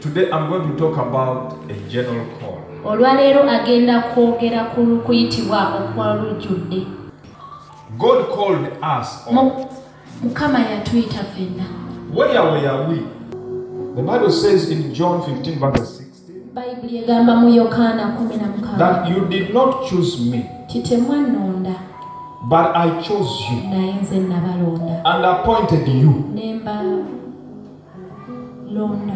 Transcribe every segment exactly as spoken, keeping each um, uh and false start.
Today I'm going to talk about a general call. Olwaleero agenda kwogera ku kuyitibwa okwalujjudde. God called us all. Mukama yatuyita ffenna. Where were we? The Bible says in John fifteen verse sixteen Bayibuli egamba mu Yokaana kumi na mukaaga that you did not choose me, titemwannonda, but I chose you naye nze nabalonda and appointed you ne mbalonda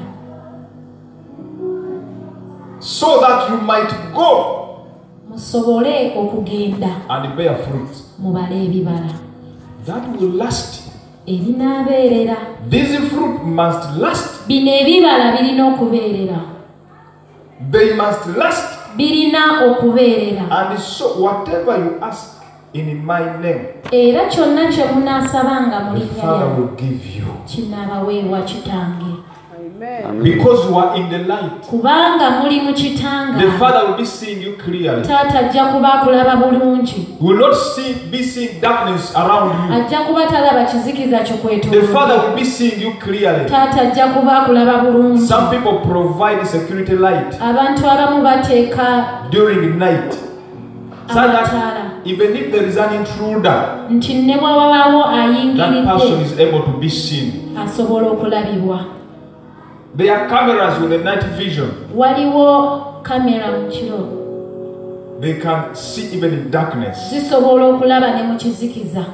so that you might go musobole okugenda and bear fruit mubale ebibala that will last. ebinaabeerera. This fruit must last. Bino ebibala birina okubeerera. They must last. Birina okubeerera. And so whatever you ask in my name, era kyonna kye munaasabanga mu the linnya Father lyange will give you. kinaabaweebwa kitange. Amen. Because you are in the light. Kubanga muli mu kitanga. The Father will be seeing you clearly. Taata ajja kuba akulaba bulungi. Will not see, be seeing darkness around you. Ajja kuba talaba kizikiza kikwetoolodde. The Father will be seeing you clearly. Taata ajja kuba akulaba bulungi. Some people provide security light Abantu abamu bateeka during night, so that even if there is an intruder, nti ne bw'awabaawo that person ayingiridde is able to be seen. asobola okulabibwa. There are cameras with a night vision. Waliwo kamera mu kiro. They can see even in darkness. Zisobola okulaba ne mu kizikiza.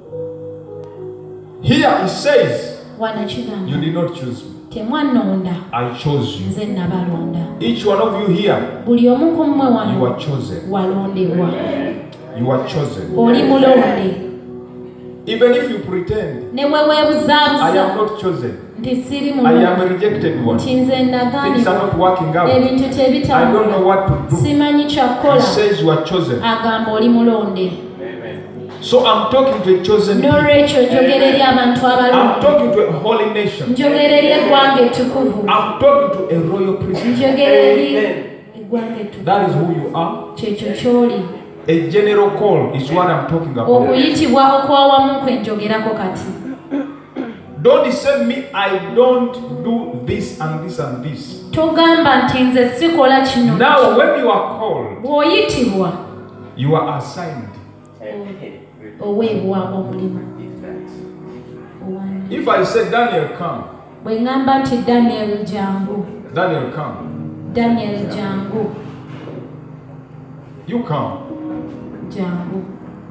Here it says, Wana you kigamba did not choose me. temwannonda, I chose you. nze nabalonda. Each one of you here, Buli omu ku mmwe you wano are chosen. walondebwa. You are chosen. Oli mulonde. Even if you pretend, Ne bwe I am weebuzaabuza not chosen. nti siri I mulonde. am a rejected one. Nti nze Things are nagaanibwa. not working out. Ebintu I don't know tebitambula. what to do. Simanyi He kyakkola. says you are chosen. Agamba oli mulonde. So I'm talking to a chosen people. N'olwekyo njogera eri abantu I'm abalonde. talking to a holy nation. Njogera eri eggwanga ettukuvu. I'm talking to a royal priesthood. Njogera eri eggwanga ettukuvu. That is who you are. Kyekyo ky'oli. A general call is what I'm talking about. Okuyitibwa okwawamu kwe njogerako kati. Don't say me, I don't do this and this and this. Togamba nti nze sikola kino. Now when you are called, Bw'oyitibwa you are assigned. oweebwa omulimu. Owandiika. If I say Daniel come, Bwe ngamba nti Daniel jangu, Daniel come, Daniel jangu, you come. jangu.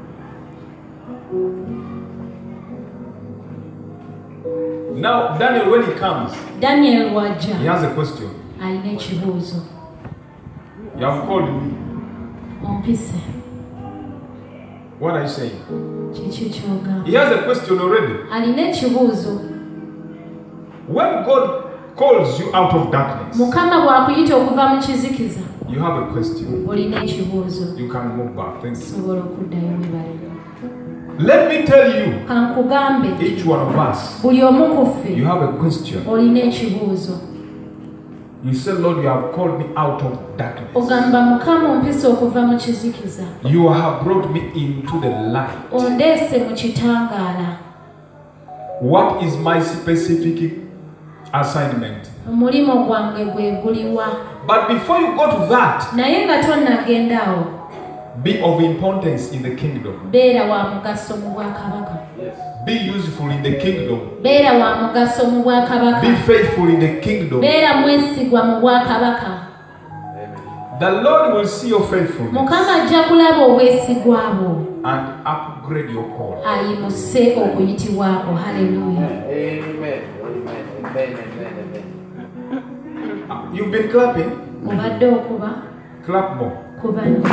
Now Daniel when he comes, Daniel he wajja has a question. alina ekibuuzo. You have called me. Ompise. What are you saying? Kiki ky'ogamba? He has a question already. Alina ekibuuzo. When God calls you out of darkness, Mukama bw'akuyita okuva mu kizikiza, you have a question. olina ekibuuzo. You can move back. Thank you. Sobola okuddayo weebale. Let me tell you, Kankugambe, each one of us, buli omu ku ffe you have a question. olina ekibuuzo. You say, Lord, you have called me out of darkness. Ogamba Mukama ompise okuva mu kizikiza. You have brought me into the light. Ondeese mu kitangaala. What is my specific assignment? Omulimu gwange gwe guliwa. But before you go to that, Naye nga tonnagenda awo, be of importance in the kingdom. beera wa mugaso mu bwakabaka. Be useful in the kingdom. Beera wa mugaso mu bwakabaka. Be faithful in the kingdom. Beera mwesigwa mu bwakabaka. The Lord will see your faithfulness Mukama ajja kulaba obwesigwa bwo, and upgrade your call. ayimuse okuyitibwa kwo. Haleluya. Amen. Amen. Amen. Amen. You've been clapping. Obadde okuba Clap more. kuba nnyo.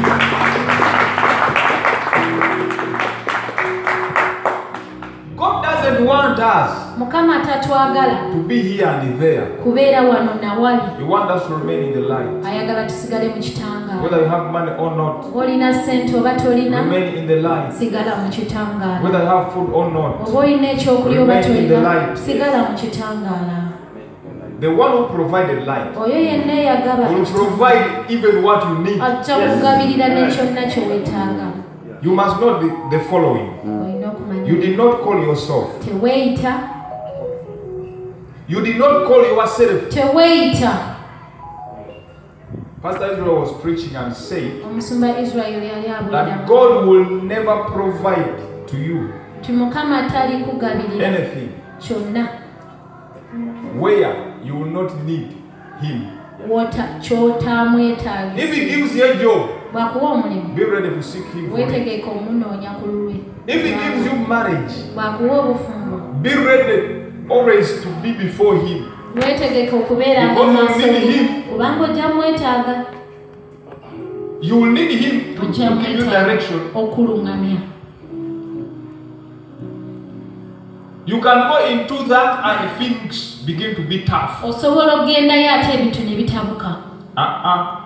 God doesn't want us Mukama tatwagala to be here and there. kubeera wano na wali. He wants us to remain in the light. Ayagala tusigale mu kitangaala. Whether you have money or not, Olina ssente oba tolina, remain in the light. sigala mu kitangaala. Whether you have food or not, Oba olina ekyokulya oba Remain in the tolina, light. sigala mu kitangaala. the one who provided light Oyo yenna eyagaba will provide even what you need. ajja kugabirira ne kyonna kye weetaaga. You must know the, the following. Olina okumanya You did not call yourself. teweeyita You did not call yourself. Teweeyita. Pastor Israel was preaching and said Omusumba Israel yali that abulira God will never provide to you nti Mukama tali kugabirira anything kyonna where you will not need Him. wota ky'otaamwetaagisa. If He gives you a job, bw'akuwa omulimu be ready to seek Him for it. weetegeeka omunoonya ku lulwe. If He gives you marriage, bw'akuwa obufumbo be ready always to be before Him. weetegeeka okubeera nga Because you maaso need ge Him. kubanga ojja mwetaaga. You will need Him to, ojja to give you direction. okuluŋŋamya. You can go into that and things begin to be tough. Osobola okugendayo ate ebintu ne bitabuka. Uh-uh.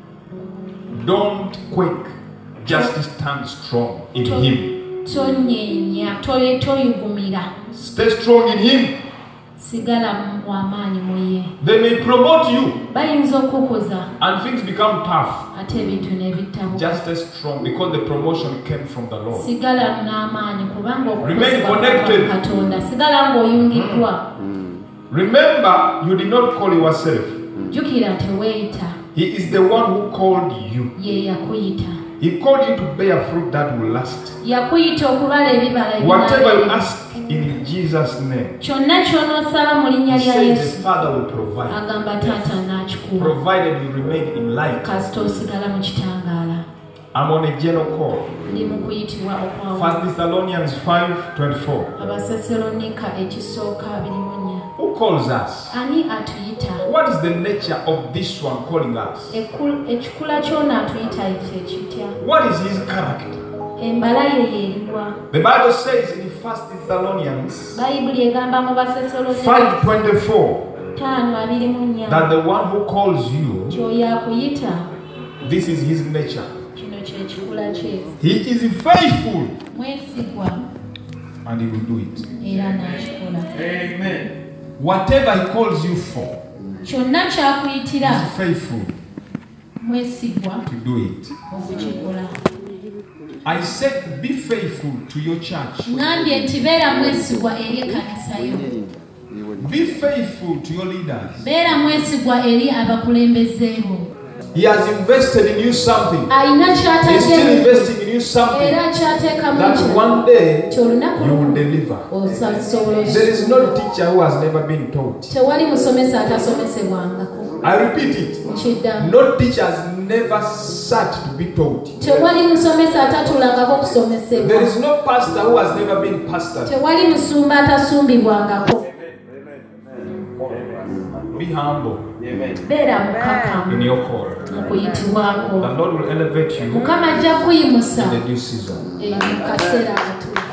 Don't quake. Just stand strong in Him. Tonyeenya, toye toyugumira. Stay strong in Him. Sigala mu w'amaanyi mu ye. They may promote you Bayinza okukuza and things become tough. ate ebintu ne bitabuka. Just stay strong because the promotion came from the Lord. Sigala n'amaanyi kubanga Remain okukozebwa connected. Katonda. Sigala ng'oyungiddwa. Remember, you did not call yourself. Jjukira teweeyita. He is the one who called you. Ye yakuyita. He called you to bear fruit that will last. Yakuyita okubala ebibala Whatever you ebibala. ask in Jesus' name, Kyonna ky'onoosaba mu linnya He lya says Yesu. the Father will provide, Agamba taata n'akikuwa. provided you remain in light. Kasita osigala mu kitangaala. I'm on a general call. Ndi mu kuyitibwa okwawa. First Thessalonians five twenty-four. Abasesalonika ekisooka abiri mu nnya. Who calls us? Ani atuyita? What is the nature of this one calling us? Ekul- ekikula ky'ono atuyita kye kitya? What is his character? Embala ye yeeriwa. The Bible says in First Thessalonians Bayibuli egamba mu Basesalonika five twenty-four ttaano abiri mu nnya. that the one who calls you, Ky'oyo akuyita, this is his nature. kino kye kikula kye. He is faithful Mwesigwa and he will do it. era n'akikola. Amen. Whatever he calls you for, Kyonna he ky'akuyitira, is faithful mwesigwa to do it. okukikola. I said, be faithful to your church. Ngambye nti beera mwesigwa eri ekkanisa yo. Be faithful to your leaders. Beera mwesigwa eri abakulembeze bo. He has invested in you something. Alina He's still ky'ataddemu investing in you something era kyateekamu that kye. one day Ky'olunaku you will deliver. osasobola There is no teacher who has never been taught. tewali musomesa atasomesebwangako. I repeat it. Kiddamu. No teacher has never sat to be taught. Tewali musomesa atatulangako There kusomesebwa. is no pastor who has never been pastored. Tewali musumba atasumbibwangako. Be humble Amen. Beera mukakamu in your call. mu kuyitibwako. The Lord will elevate you Mukama ajja kuyimusa in the due season. mu kaseera akatuufu.